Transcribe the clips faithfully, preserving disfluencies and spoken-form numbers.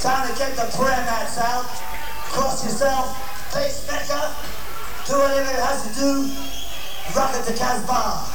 Time to get the prayer mats out. Cross yourself, face Mecca. Do whatever it has to do. Rock it to Casbah.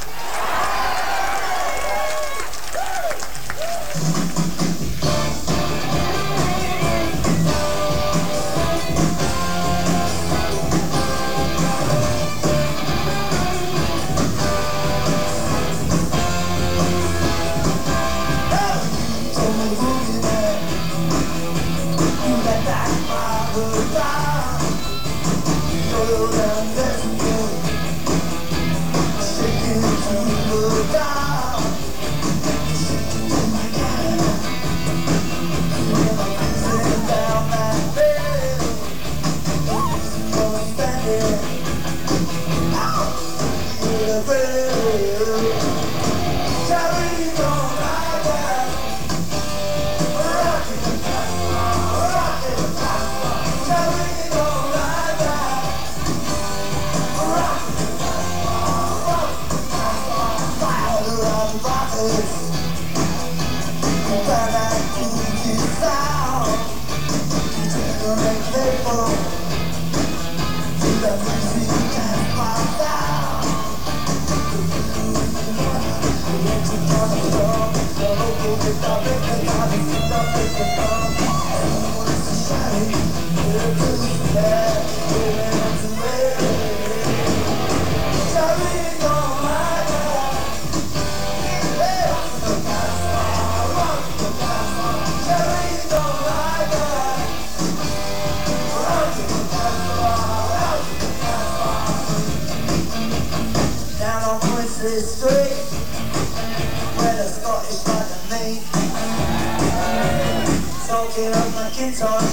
Street, where the Scottish like to meet, talking of my Macintosh,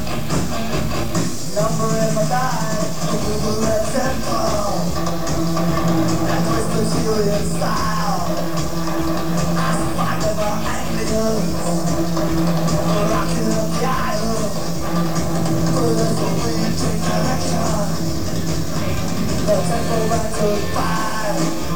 number in my bag, over red tempo, that was Brazilian style. I spotted my Anglicans, rocking up the island, but it's a weird change direction, the tempo back to five.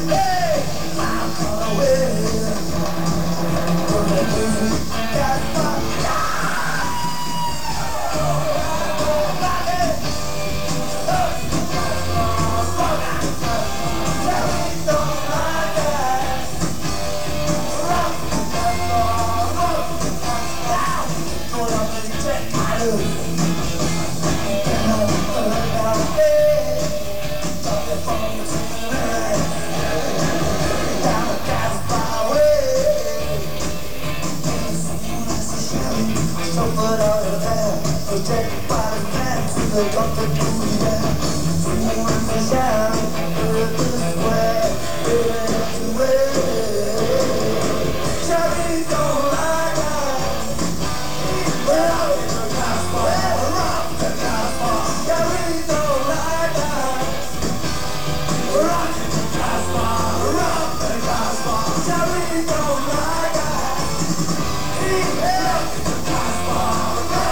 Protected by the man to the top of the yeah. Someone to shout, earth is square, we're to way. Cherry don't like us. We're out in the gospel, we're out in the gospel. Cherry don't like us. We're out in the gospel, we're out in the gospel. Cherry don't like us. We're out in the gospel.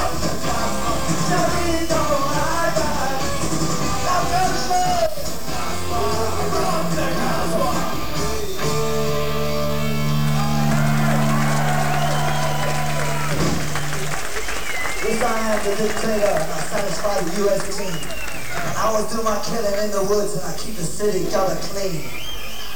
Yes, I am the dictator, and I satisfy the U S team. I always do my killing in the woods, and I keep the city gutter clean.